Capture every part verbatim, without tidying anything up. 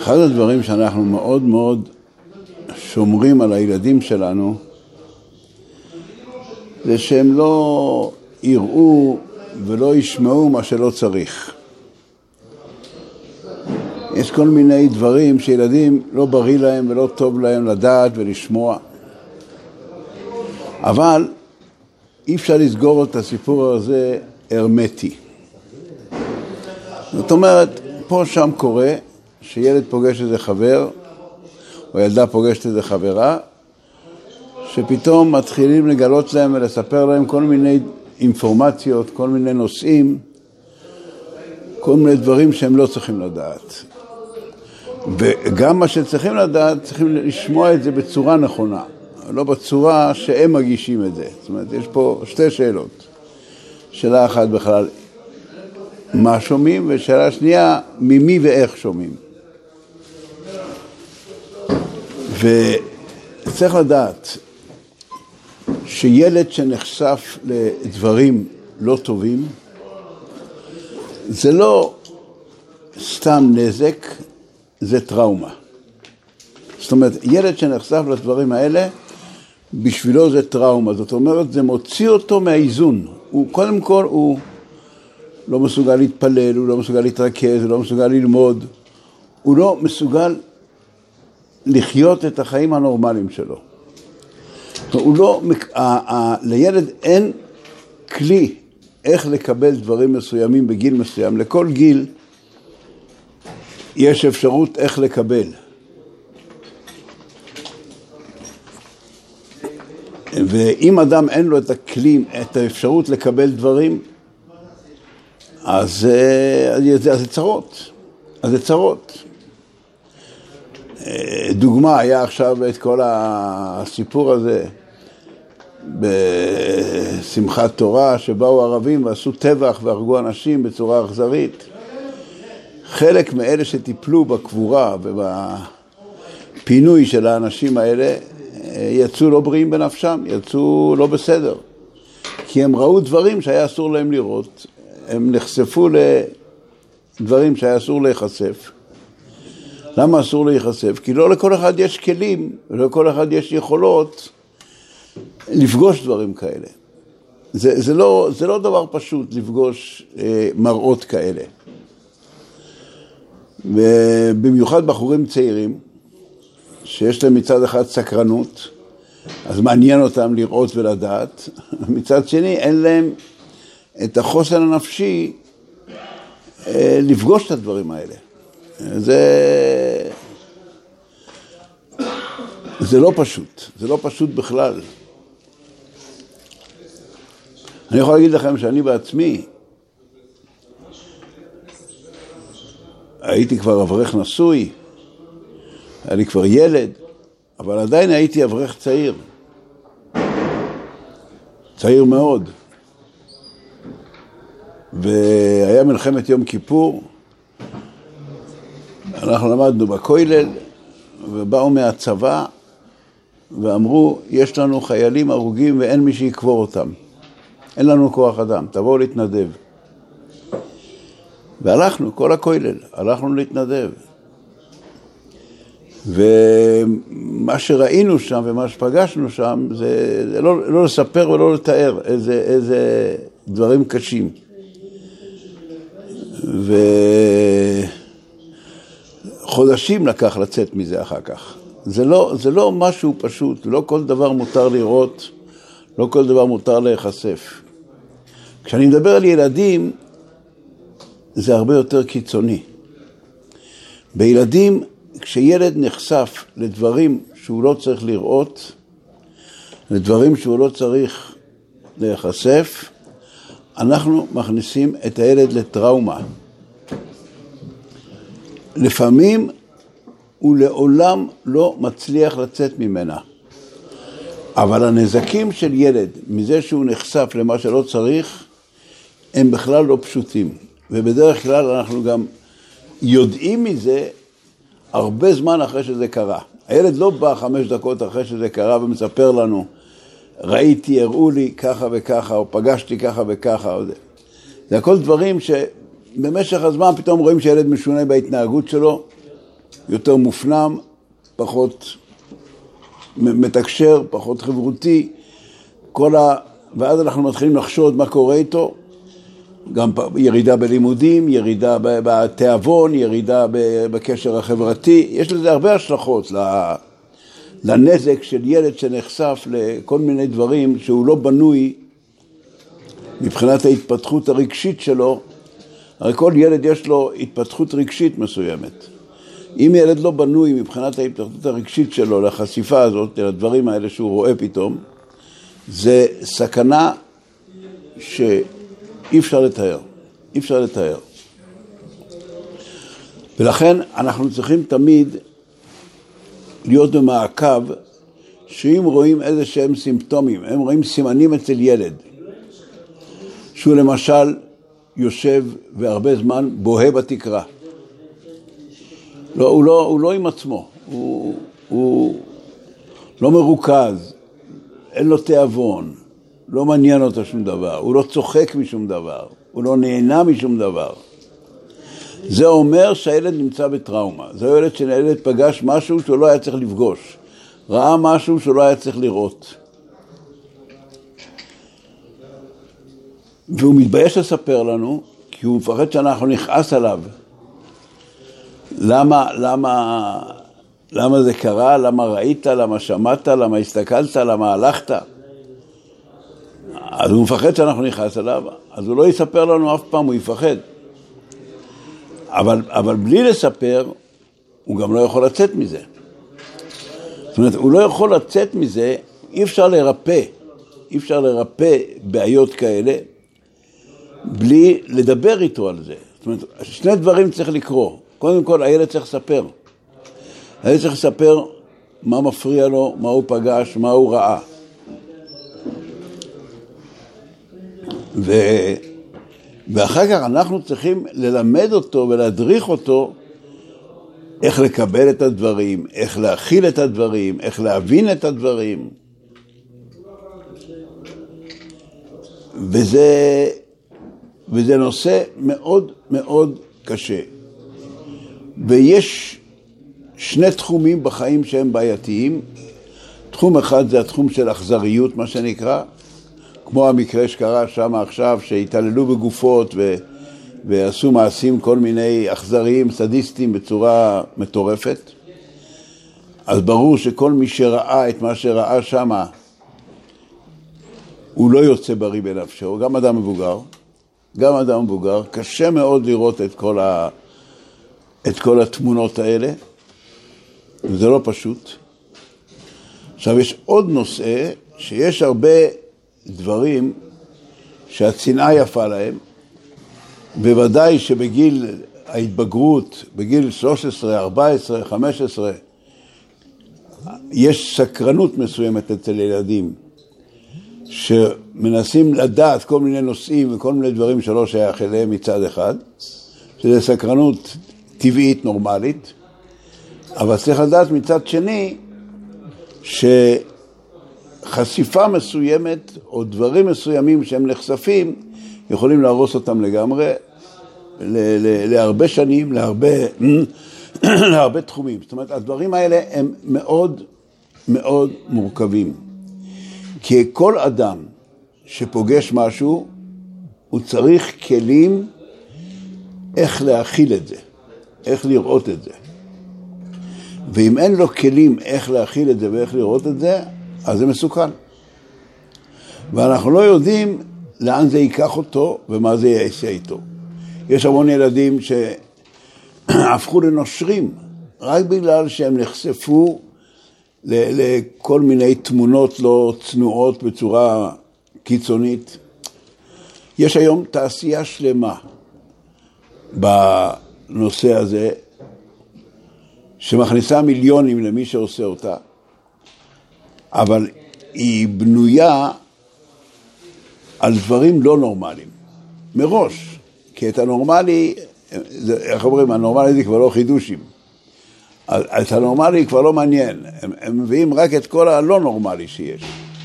אחד הדברים שאנחנו מאוד מאוד שומרים על הילדים שלנו, זה שהם לא יראו ולא ישמעו מה שלא צריך. יש כל מיני דברים שילדים לא בריא להם ולא טוב להם לדעת ולשמוע. אבל אי אפשר לסגור את הסיפור הזה הרמטי. זאת אומרת, פה שם קורה שילד פוגש איזה חבר, או ילדה פוגשת איזה חברה, שפתאום מתחילים לגלות להם ולספר להם כל מיני אינפורמציות, כל מיני נושאים, כל מיני דברים שהם לא צריכים לדעת. וגם מה שצריכים לדעת, צריכים לשמוע את זה בצורה נכונה, לא בצורה שהם מגישים את זה. זאת אומרת, יש פה שתי שאלות. שאלה אחת בכלל, מה שומעים? ושאלה שנייה, ממי ואיך שומעים. וצריך לדעת שילד שנחשף לדברים לא טובים, זה לא סתם נזק, זה טראומה. זאת אומרת, ילד שנחשף לדברים האלה, בשבילו זה טראומה. זאת אומרת, זה מוציא אותו מהאיזון. הוא, קודם כל, הוא לא מסוגל להתפלל, הוא לא מסוגל להתרכז, הוא לא מסוגל ללמוד, הוא לא מסוגל לחיות את החיים הנורמליים שלו. הוא לא, ה, ה, לילד אין כלי איך לקבל דברים מסוימים בגיל מסוים. לכל גיל יש אפשרות איך לקבל. ואם אדם אין לו את הכלי, את האפשרות לקבל דברים, אז, אז זה צרות. אז זה צרות. דוגמה, היה עכשיו את כל הסיפור הזה בשמחת תורה, שבאו ערבים ועשו טבח והרגו אנשים בצורה אכזרית. חלק מאלה שטיפלו בקבורה ובפינוי של האנשים האלה, יצאו לא בריאים בנפשם, יצאו לא בסדר. כי הם ראו דברים שהיה אסור להם לראות, הם נחשפו לדברים שהיה אסור להיחשף. למה אסור להיחשף? כי לא לכל אחד יש כלים, ולא לכל אחד יש יכולות לפגוש דברים כאלה. זה, זה, לא, זה לא דבר פשוט לפגוש אה, מראות כאלה. ובמיוחד בחורים צעירים, שיש להם מצד אחד סקרנות, אז מעניין אותם לראות ולדעת. מצד שני, אין להם את החוסן הנפשי אה, לפגוש את הדברים האלה. זה, זה לא פשוט, זה לא פשוט בכלל. אני יכול להגיד לכם שאני בעצמי, הייתי כבר אברך נשוי, היה לי כבר ילד, אבל עדיין הייתי אברך צעיר. צעיר מאוד. והיה מלחמת יום כיפור, אנחנו למדנו בכולל, ובאו מהצבא, ואמרו, יש לנו חיילים הרוגים ואין מי שיקבור אותם. אין לנו כוח אדם, תבואו להתנדב. והלכנו, כל הכולל, הלכנו להתנדב. ומה שראינו שם ומה שפגשנו שם, זה, זה לא, לא לספר ולא לתאר איזה, איזה דברים קשים. וחודשים לקח לצאת מזה אחר כך. זה לא, זה לא משהו פשוט, לא כל דבר מותר לראות, לא כל דבר מותר להיחשף. כשאני מדבר על ילדים, זה הרבה יותר קיצוני. בילדים, כשילד נחשף לדברים שהוא לא צריך לראות, לדברים שהוא לא צריך להיחשף, אנחנו מכניסים את הילד לטראומה. לפעמים הוא לעולם לא מצליח לצאת ממנה. אבל הנזקים של ילד, מזה שהוא נחשף למה שלא צריך, הם בכלל לא פשוטים. ובדרך כלל אנחנו גם יודעים מזה הרבה זמן אחרי שזה קרה. הילד לא בא חמש דקות אחרי שזה קרה ומספר לנו, ראיתי, הראו לי ככה וככה, או פגשתי ככה וככה. או זה. זה הכל דברים שבמשך הזמן פתאום רואים שילד משונה בהתנהגות שלו, יותר מופנם, פחות מתקשר, פחות חברותי, כל ה... ואז אנחנו מתחילים לחשוד מה קורה איתו, גם ירידה בלימודים, ירידה בתיאבון, ירידה בקשר החברתי, יש לזה הרבה השלכות לנזק של ילד שנחשף לכל מיני דברים שהוא לא בנוי מבחינת ההתפתחות הרגשית שלו. הרי כל ילד יש לו התפתחות רגשית מסוימת. אם ילד לא בנוי מבחינת ההתפתחות הרגשית שלו לחשיפה הזאת, לדברים האלה שהוא רואה פתאום, זה סכנה שאי אפשר לתאר, אי אפשר לתאר. ולכן אנחנו צריכים תמיד להיות במעקב, שאם רואים איזה שהם סימפטומים, הם רואים סימנים אצל ילד, שהוא למשל יושב והרבה זמן בוהה בתקרה. לא, הוא, לא, הוא לא עם עצמו, הוא, הוא לא מרוכז, אין לו תיאבון, לא מעניין אותו שום דבר, הוא לא צוחק משום דבר, הוא לא נהנה משום דבר. זה אומר שהילד נמצא בטראומה. זה ילד שהילד פגש משהו שהוא לא היה צריך לפגוש, ראה משהו שהוא לא היה צריך לראות. והוא מתבייש לספר לנו, כי הוא מפחד שאנחנו נכעס עליו. למה, למה, למה זה קרה? למה ראית? למה שמעת? למה הסתכלת? למה הלכת? אז הוא מפחד שאנחנו נכעס עליו, אז הוא לא יספר לנו אף פעם, הוא יפחד. אבל, אבל בלי לספר, הוא גם לא יכול לצאת מזה. זאת אומרת, הוא לא יכול לצאת מזה, אי אפשר לרפא, אי אפשר לרפא בעיות כאלה, בלי לדבר איתו על זה. זאת אומרת, שני דברים צריך לקרוא. קודם כל, הילד צריך לספר. הילד צריך לספר מה מפריע לו, מה הוא פגש, מה הוא ראה. ו... ואחר כך אנחנו צריכים ללמד אותו ולהדריך אותו איך לקבל את הדברים, איך להכיל את הדברים, איך להבין את הדברים. וזה, וזה נושא מאוד מאוד קשה. ויש שני תחומים בחיים שהם בעייתיים. תחום אחד זה התחום של אכזריות, מה שנקרא, כמו המקרה שקרה שם עכשיו, שהתעללו בגופות ו... ועשו מעשים כל מיני אכזריים, סדיסטים בצורה מטורפת. אז ברור שכל מי שראה את מה שראה שם, הוא לא יוצא בריא בנפשו, גם אדם מבוגר, גם אדם מבוגר, קשה מאוד לראות את כל, ה... את כל התמונות האלה, וזה לא פשוט. עכשיו יש עוד נושא, שיש הרבה דברים שהצנעה יפה להם, בוודאי שבגיל ההתבגרות, בגיל שלוש עשרה, ארבע עשרה, חמש עשרה, יש סקרנות מסוימת אצל ילדים, שמנסים לדעת כל מיני נושאים וכל מיני דברים שלא שייך אליהם מצד אחד, שזה סקרנות טבעית, נורמלית, אבל צריך לדעת מצד שני, שחשיפה מסוימת או דברים מסוימים שהם נחשפים, יכולים להרוס אותם לגמרי, ל- ל- להרבה שנים, להרבה, להרבה תחומים. זאת אומרת, הדברים האלה הם מאוד מאוד מורכבים. כי כל אדם שפוגש משהו, הוא צריך כלים איך להכיל את זה, איך לראות את זה. ואם אין לו כלים איך להכיל את זה ואיך לראות את זה, אז זה מסוכן. ואנחנו לא יודעים לאן זה ייקח אותו ומה זה יעשה איתו. יש המון ילדים שהפכו לנושרים, רק בגלל שהם נחשפו לכל מיני תמונות לא צנועות בצורה קיצונית. יש היום תעשייה שלמה בנושא הזה, שמכניסה מיליונים למי שעושה אותה, אבל היא בנויה על דברים לא נורמליים, מראש. כי את הנורמלי, איך אומרים, הנורמלי זה כבר לא חידושים. את הנורמלי כבר לא מעניין, הם, הם מביאים רק את כל הלא נורמלי שיש.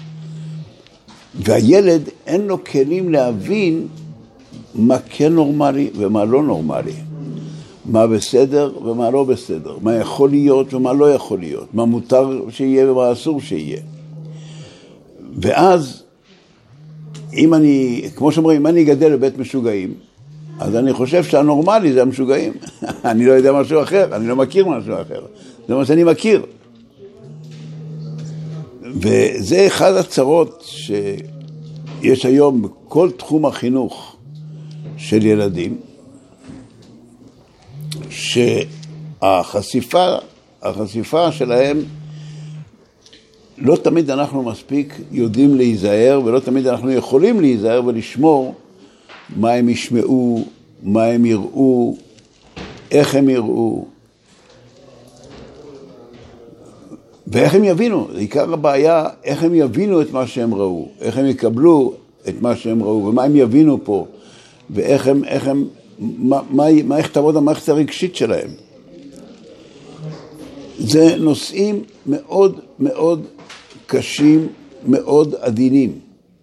והילד אין לו כלים להבין מה כן נורמלי ומה לא נורמלי. מה בסדר ומה לא בסדר, מה יכול להיות ומה לא יכול להיות, מה מותר שיהיה ומה אסור שיהיה. ואז, אם אני, כמו שאומרים, אם אני אגדל לבית משוגעים, אז אני חושב שהנורמלי זה המשוגעים. אני לא יודע משהו אחר, אני לא מכיר משהו אחר. זה מה שאני מכיר. וזה אחד הצרות שיש היום בכל תחום החינוך של ילדים, שהחשיפה, החשיפה שלהם, לא תמיד אנחנו מספיק יודעים להיזהר, ולא תמיד אנחנו יכולים להיזהר ולשמור מה הם ישמעו, מה הם יראו, איך הם יראו, ואיך הם יבינו. עיקר הבעיה, איך הם יבינו את מה שהם ראו, איך הם יקבלו את מה שהם ראו, ומה הם יבינו פה, ואיך הם, איך הם, מה, מה, מה איך תעבוד המערכת הרגשית שלהם. זה נושאים מאוד מאוד קשים, מאוד עדינים.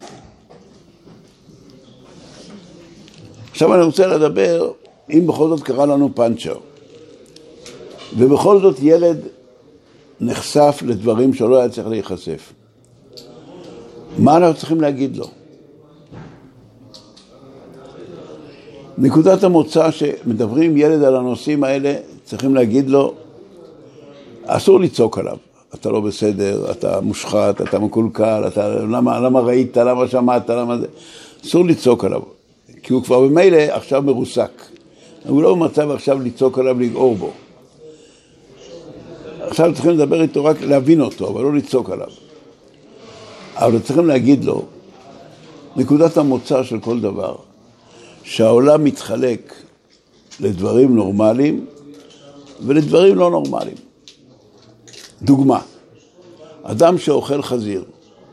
עכשיו אני רוצה לדבר, אם בכל זאת קרה לנו פנצ'ר, ובכל זאת ילד נחשף לדברים שלא היה צריך להיחשף. מה אנחנו צריכים להגיד לו? נקודת המוצא שמדברים ילד על הנושאים האלה, צריכים להגיד לו, אסור לצעוק עליו. אתה לא בסדר, אתה מושחת, אתה מקולקל, אתה, למה, למה ראית, למה שמעת, למה זה? אסור לצעוק עליו. כי הוא כבר במילא עכשיו מרוסק. הוא לא במצב עכשיו לצעוק עליו, לגעור בו. עכשיו צריכים לדבר איתו רק להבין אותו, אבל לא לצעוק עליו. אבל צריכים להגיד לו, נקודת המוצא של כל דבר, שהעולם מתחלק לדברים נורמליים ולדברים לא נורמליים. דוגמה, אדם שאוכל חזיר.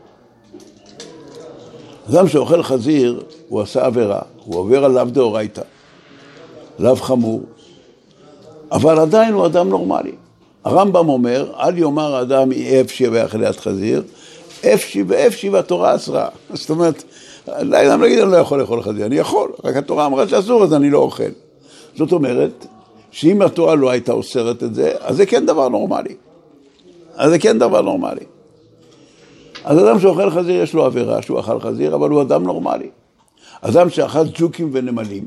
אדם שאוכל חזיר, הוא עשה עבירה, הוא עובר עליו דאורייתא, עליו חמור, אבל עדיין הוא אדם נורמלי. הרמב"ם אומר, אל יאמר האדם אפשי ואכילת חזיר, אפשי ואפשי והתורה אסרה. זאת אומרת, לאדם להגיד, אני לא יכול לאכול חזיר, אני יכול, רק התורה אמרה שאסור, אז אני לא אוכל. זאת אומרת, שאם התורה לא הייתה אוסרת את זה, אז זה כן דבר נורמלי. אז זה כן דבר נורמלי. אז אדם שאוכל חזיר יש לו עבירה שהוא אכל חזיר, אבל הוא אדם נורמלי. אדם שאכל ג'וקים ונמלים,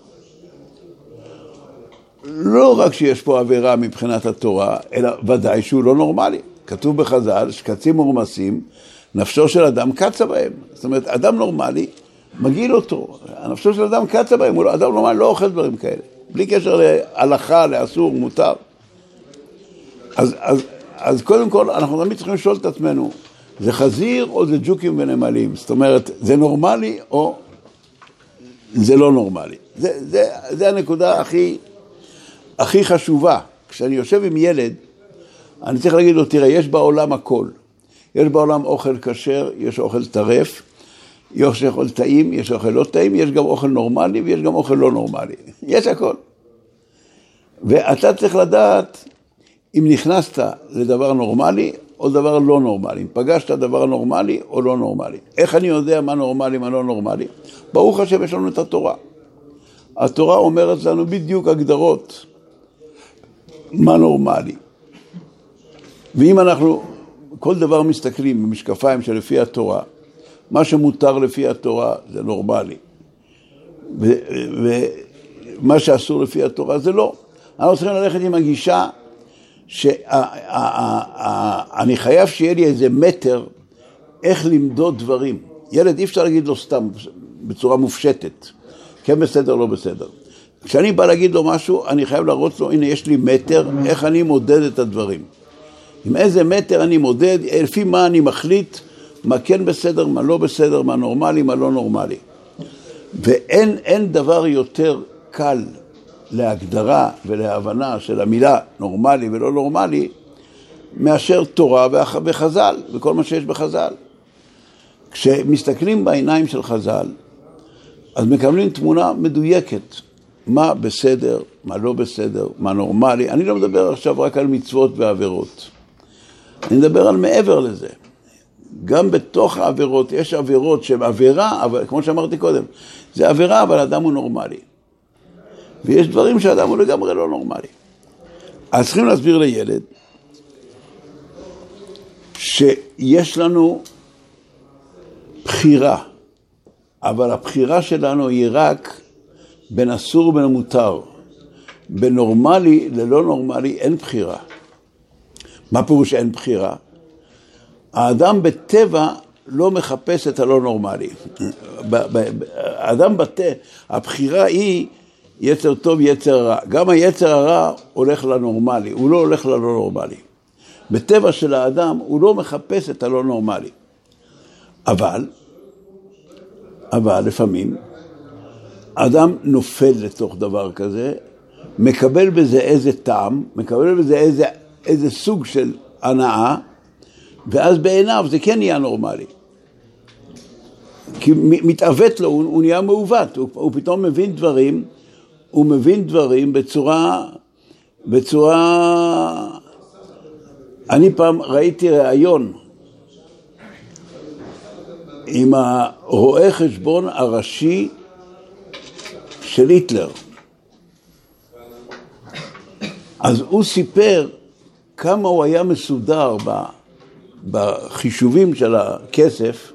לא רק שיש פה עבירה מבחינת התורה, אלא ודאי שהוא לא נורמלי. כתוב בחז"ל, שקצים ורמסים, נפשו של אדם קצה בהם. זאת אומרת, אדם נורמלי, מגיל אותו. הנפשו של אדם קצה בהם, הוא לא, אדם נורמלי לא אוכל דברים כאלה. בלי קשר להלכה, לאסור, מותר. אז, אז, אז קודם כל, אנחנו תמיד צריכים לשאול את עצמנו, זה חזיר או זה ג'וקים ונמלים? זאת אומרת, זה נורמלי או זה לא נורמלי? זה, זה, זה הנקודה הכי, הכי חשובה. כשאני יושב עם ילד, אני צריך להגיד לו, תראה, יש בעולם הכל. יש בעולם אוכל כשר, יש אוכל טרף, יש אוכל טעים, יש אוכל לא טעים, יש גם אוכל נורמלי ויש גם אוכל לא נורמלי. יש הכל. ואתה צריך לדעת אם נכנסת לדבר נורמלי או דבר לא נורמלי. אם פגשת דבר נורמלי או לא נורמלי. איך אני יודע מה נורמלי, מה לא נורמלי? ברוך השם, יש לנו את התורה. התורה אומרת לנו בדיוק הגדרות מה נורמלי. ואם אנחנו כל דבר מסתכלים במשקפיים שלפי התורה, מה שמותר לפי התורה זה נורמלי. ומה שאסור לפי התורה זה לא. אנחנו צריכים ללכת עם הגישה שאני חייב שיהיה לי איזה מטר איך למדוד דברים. ילד אי אפשר להגיד לו סתם בצורה מופשטת. כן בסדר, לא בסדר. כשאני בא להגיד לו משהו, אני חייב להראות לו, הנה יש לי מטר, איך אני מודד את הדברים. עם איזה מטר אני מודד, לפי מה אני מחליט, מה כן בסדר, מה לא בסדר, מה נורמלי, מה לא נורמלי. ואין אין דבר יותר קל להגדרה ולהבנה של המילה נורמלי ולא נורמלי, מאשר תורה וחז"ל, וכל מה שיש בחז"ל. כשמסתכלים בעיניים של חז"ל, אז מקבלים תמונה מדויקת, מה בסדר, מה לא בסדר, מה נורמלי. אני לא מדבר עכשיו רק על מצוות ועבירות. אני מדבר על מעבר לזה. גם בתוך העבירות, יש עבירות שהן עבירה, אבל כמו שאמרתי קודם, זה עבירה, אבל אדם הוא נורמלי. ויש דברים שהאדם הוא לגמרי לא נורמלי. אז צריכים להסביר לילד שיש לנו בחירה, אבל הבחירה שלנו היא רק בין אסור ובין מותר. בנורמלי ללא נורמלי אין בחירה. מה פירוש אין בחירה? האדם בטבע לא מחפש את הלא נורמלי. האדם בטבע, הבחירה היא יצר טוב, יצר רע. גם היצר הרע הולך לנורמלי, הוא לא הולך ללא נורמלי. בטבע של האדם הוא לא מחפש את הלא נורמלי. אבל, אבל לפעמים, האדם נופל לתוך דבר כזה, מקבל בזה איזה טעם, מקבל בזה איזה, איזה סוג של הנאה, ואז בעיניו זה כן נהיה נורמלי. כי מתעוות לו, הוא, הוא נהיה מעוות, הוא, הוא פתאום מבין דברים, הוא מבין דברים בצורה, בצורה, אני פעם ראיתי ראיון עם הרואה חשבון הראשי של היטלר. אז הוא סיפר כמה הוא היה מסודר בחישובים של הכסף,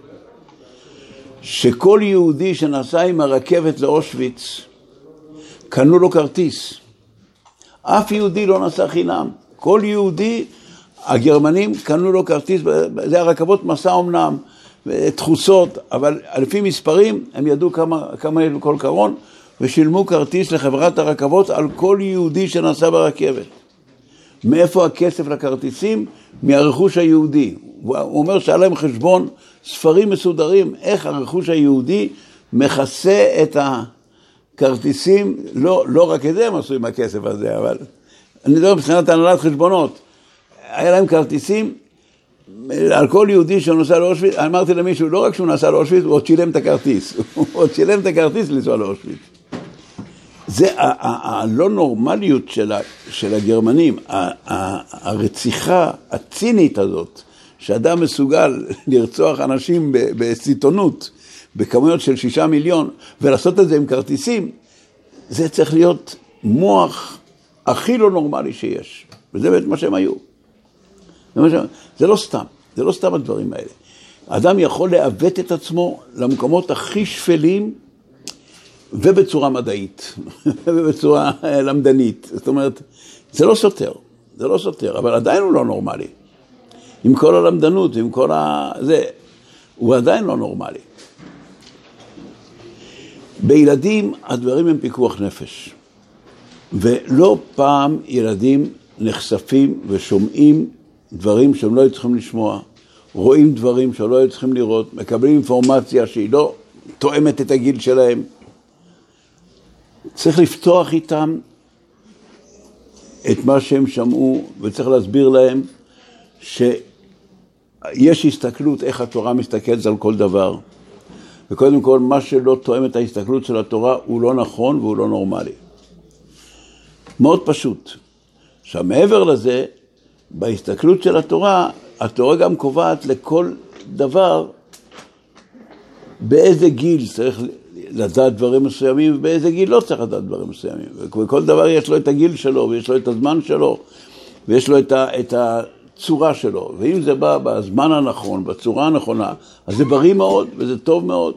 שכל יהודי שנסע עם הרכבת לאושוויץ, קנו לו כרטיס. אף יהודי לא נסע חינם. כל יהודי, הגרמנים קנו לו כרטיס, זה הרכבות מסע אומנם, תחוסות, אבל לפי מספרים הם ידעו כמה, כמה יש בכל קרון, ושילמו כרטיס לחברת הרכבות על כל יהודי שנסע ברכבת. מאיפה הכסף לכרטיסים? מהרכוש היהודי. הוא אומר שהיה להם חשבון ספרים מסודרים, איך הרכוש היהודי מכסה את הכרטיסים, לא, לא רק את זה הם עשו עם הכסף הזה, אבל אני מדבר מבחינת הנהלת חשבונות. היה להם כרטיסים על כל יהודי שנוסע לאושוויץ. אמרתי למישהו, לא רק שהוא נסע לאושוויץ, הוא עוד שילם את הכרטיס. הוא עוד שילם את הכרטיס לנסוע לאושוויץ. זה הלא נורמליות של הגרמנים, הרציחה הצינית הזאת, שאדם מסוגל לרצוח אנשים בסיטונות, בכמויות של שישה מיליון, ולעשות את זה עם כרטיסים, זה צריך להיות מוח הכי לא נורמלי שיש. וזה באמת מה שהם היו. זה לא סתם, זה לא סתם הדברים האלה. האדם יכול לעוות את עצמו למקומות הכי שפלים, ובצורה מדעית, ובצורה למדנית. זאת אומרת, זה לא סותר, זה לא סותר, אבל עדיין הוא לא נורמלי. עם כל הלמדנות, עם כל ה... זה, הוא עדיין לא נורמלי. בילדים הדברים הם פיקוח נפש. ולא פעם ילדים נחשפים ושומעים דברים שהם לא צריכים לשמוע, רואים דברים שהם לא צריכים לראות, מקבלים אינפורמציה שהיא לא תואמת את הגיל שלהם. צריך לפתוח איתם את מה שהם שמעו, וצריך להסביר להם שיש הסתכלות איך התורה מסתכלת על כל דבר. וקודם כל, מה שלא תואם את ההסתכלות של התורה הוא לא נכון והוא לא נורמלי. מאוד פשוט. עכשיו, מעבר לזה, בהסתכלות של התורה, התורה גם קובעת לכל דבר באיזה גיל צריך לדעת דברים מסוימים, ובאיזה גיל לא צריך לדעת דברים מסוימים. וכל דבר יש לו את הגיל שלו, ויש לו את הזמן שלו, ויש לו את, ה, את הצורה שלו. ואם זה בא בזמן הנכון, בצורה הנכונה, אז זה בריא מאוד, וזה טוב מאוד.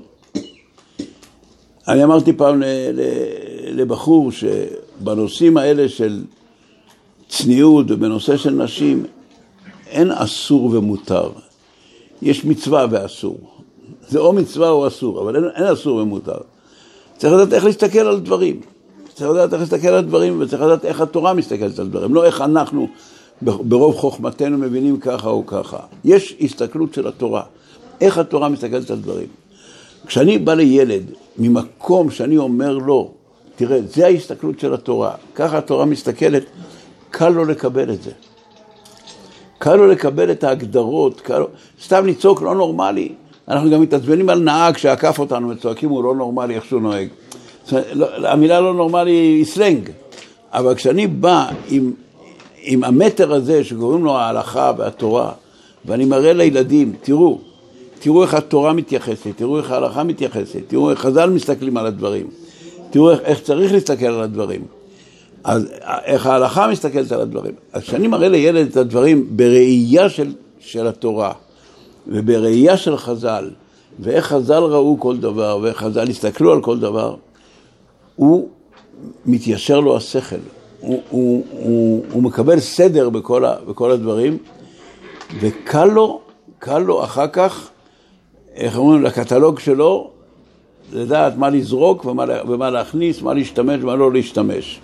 אני אמרתי פעם לבחור שבנושאים האלה של צניעות ובנושא של נשים, אין אסור ומותר. יש מצווה ואסור. זה או מצווה או אסור, אבל אין, אין אסור ומותר. צריך לדעת איך להסתכל על דברים. צריך לדעת איך להסתכל על דברים, וצריך לדעת איך התורה מסתכלת על דברים. לא איך אנחנו ברוב חוכמתנו מבינים ככה או ככה. יש הסתכלות של התורה. איך התורה מסתכלת על דברים. כשאני בא לילד, ממקום שאני אומר לו, תראה, זה ההסתכלות של התורה. ככה התורה מסתכלת, קל לו לקבל את זה. קל לו לקבל את ההגדרות, קל לו... סתם לצעוק לא נורמלי. אנחנו גם מתעצבנים על נהג שעקף אותנו וצועקים, הוא לא נורמלי איך שהוא נוהג. המילה לא נורמלי היא סלנג. אבל כשאני בא עם, עם המטר הזה שקוראים לו ההלכה והתורה, ואני מראה לילדים, תראו, תראו איך התורה מתייחסת, תראו איך ההלכה מתייחסת, תראו איך חז"ל מסתכלים על הדברים, תראו איך, איך צריך להסתכל על הדברים. אז איך ההלכה מסתכלת על הדברים. אז כשאני מראה לילד את הדברים בראייה של, של התורה, ובראייה של חז"ל, ואיך חז"ל ראו כל דבר, ואיך חז"ל הסתכלו על כל דבר, הוא מתיישר לו השכל. הוא, הוא, הוא, הוא מקבל סדר בכל, ה, בכל הדברים, וקל לו, קל לו אחר כך, איך אומרים, לקטלוג שלו, לדעת מה לזרוק ומה, ומה להכניס, מה להשתמש ומה לא להשתמש.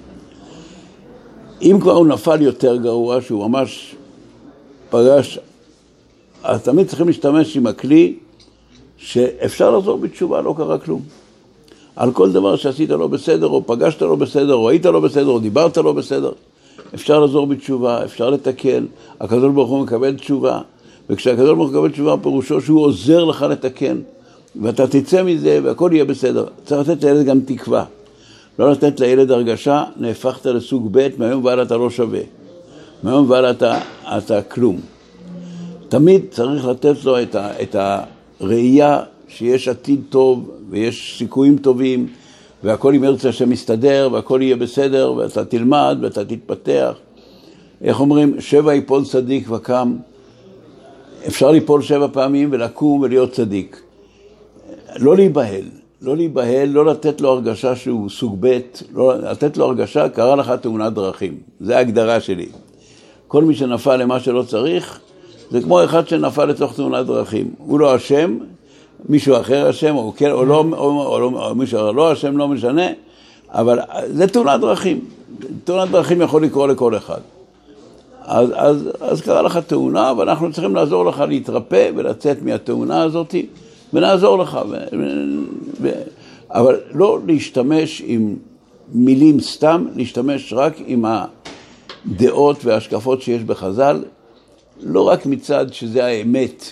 אם כבר הוא נפל יותר גרוע, שהוא ממש פגש, אז תמיד צריכים להשתמש עם הכלי, שאפשר לחזור בתשובה, לא קרה כלום. על כל דבר שעשית לא בסדר, או פגשת לא בסדר, או היית לא בסדר, או דיברת לא בסדר, אפשר לחזור בתשובה, אפשר לתקן. הקדוש ברוך הוא מקבל תשובה, וכשהקדוש ברוך הוא מקבל תשובה, פירושו שהוא עוזר לך לתקן, ואתה תצא מזה והכל יהיה בסדר. צריך לתת לילד גם תקווה. לא לתת לילד הרגשה, נהפכת לסוג ב', מהיום ועד אתה לא שווה. מהיום ועד אתה, אתה כלום. תמיד צריך לתת לו את, ה, את הראייה שיש עתיד טוב, ויש סיכויים טובים, והכל עם ארץ השם מסתדר, והכל יהיה בסדר, ואתה תלמד, ואתה תתפתח. איך אומרים? שבע יפול צדיק וקם. אפשר ליפול שבע פעמים ולקום ולהיות צדיק. לא להיבהל, לא להיבהל, לא לתת לו הרגשה שהוא סוג ב', לא לתת לו הרגשה, קרה לך תאונת דרכים. זה ההגדרה שלי. כל מי שנפל למה שלא צריך, זה כמו אחד שנפל לתוך תאונת דרכים. הוא לא אשם, מישהו אחר אשם, או, כן, או, לא, או, או, או, או מישהו אחר לא אשם, לא משנה, אבל זה תאונת דרכים. תאונת דרכים יכול לקרוא לכל אחד. אז, אז, אז קרה לך תאונה, ואנחנו צריכים לעזור לך להתרפא ולצאת מהתאונה הזאת, ונעזור לך. ו, ו, אבל לא להשתמש עם מילים סתם, להשתמש רק עם הדעות וההשקפות שיש בחז"ל, לא רק מצד שזה האמת,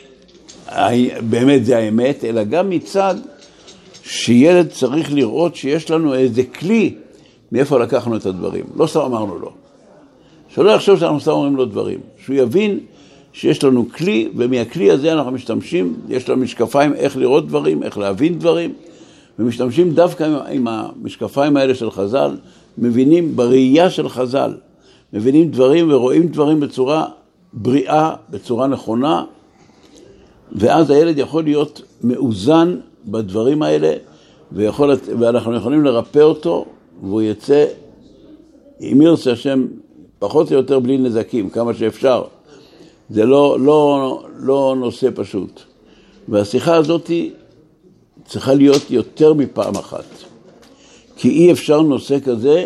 באמת זה האמת, אלא גם מצד שילד צריך לראות שיש לנו איזה כלי מאיפה לקחנו את הדברים. לא סתם אמרנו לו. שלא יחשוב שאנחנו סתם אומרים לו דברים. שהוא יבין שיש לנו כלי, ומהכלי הזה אנחנו משתמשים, יש לנו משקפיים איך לראות דברים, איך להבין דברים, ומשתמשים דווקא עם, עם המשקפיים האלה של חז"ל, מבינים בראייה של חז"ל, מבינים דברים ורואים דברים בצורה בריאה, בצורה נכונה, ואז הילד יכול להיות מאוזן בדברים האלה, ויכול, ואנחנו יכולים לרפא אותו, והוא יצא, אם ירצה השם, פחות או יותר בלי נזקים, כמה שאפשר. זה לא, לא, לא נושא פשוט. והשיחה הזאת צריכה להיות יותר מפעם אחת. כי אי אפשר נושא כזה,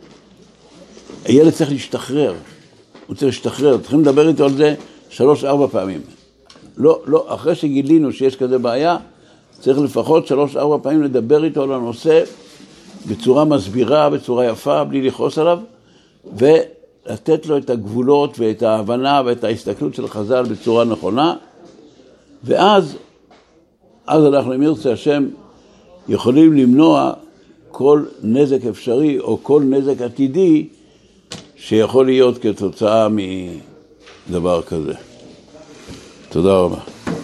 הילד צריך להשתחרר. הוא צריך להשתחרר, צריכים לדבר איתו על זה שלוש, ארבע פעמים. לא, לא, אחרי שגילינו שיש כזה בעיה, צריך לפחות שלוש, ארבע פעמים לדבר איתו על הנושא בצורה מסבירה, בצורה יפה, בלי לכעוס עליו, ולתת לו את הגבולות ואת ההבנה ואת ההסתכלות של חז"ל בצורה נכונה, ואז, אז אנחנו, אם ירצה השם, יכולים למנוע כל נזק אפשרי או כל נזק עתידי שיכול להיות כתוצאה מדבר כזה. תודה רבה.